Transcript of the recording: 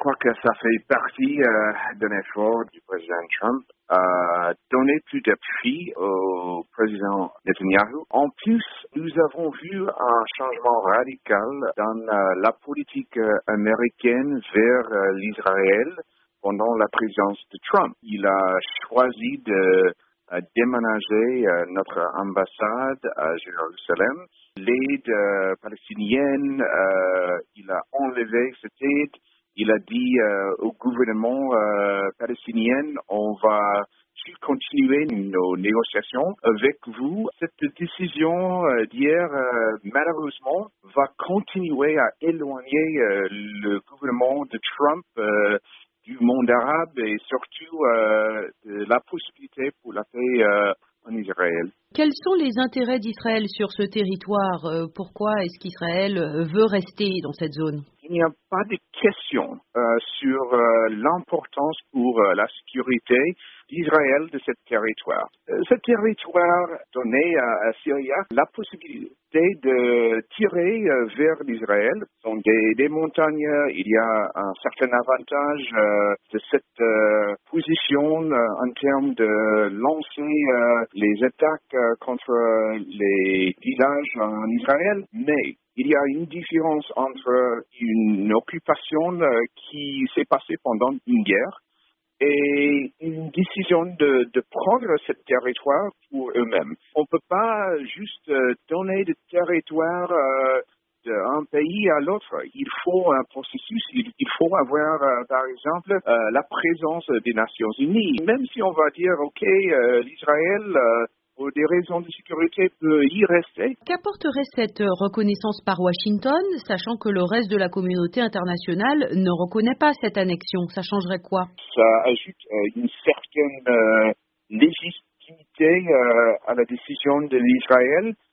crois que ça fait partie d'un effort du président Trump donner plus d'appui au président Netanyahu. En plus, nous avons vu un changement radical dans la politique américaine vers l'Israël pendant la présidence de Trump. Il a choisi de déménager notre ambassade à Jérusalem. L'aide palestinienne, il a enlevé cette aide. Il a dit au gouvernement palestinien, on va continuer nos négociations avec vous. Cette décision d'hier, malheureusement, va continuer à éloigner le gouvernement de Trump du monde arabe et surtout de la possibilité pour la paix en Israël. Quels sont les intérêts d'Israël sur ce territoire? Pourquoi est-ce qu'Israël veut rester dans cette zone? Il n'y a pas de question sur l'importance pour la sécurité d'Israël de ce territoire. Ce territoire donnait à Syriac la possibilité de tirer vers l'Israël. Dans des montagnes, il y a un certain avantage de cette position en termes de lancer les attaques contre les villages en Israël, mais il y a une différence entre une occupation qui s'est passée pendant une guerre et une décision de prendre ce territoire pour eux-mêmes. On ne peut pas juste donner de territoire d'un pays à l'autre. Il faut un processus, il faut avoir, par exemple, la présence des Nations Unies. Même si on va dire, OK, l'Israël, pour des raisons de sécurité, peut y rester. Qu'apporterait cette reconnaissance par Washington, sachant que le reste de la communauté internationale ne reconnaît pas cette annexion? Ça changerait quoi? Ça ajoute une certaine légitimité à la décision de l'Israël.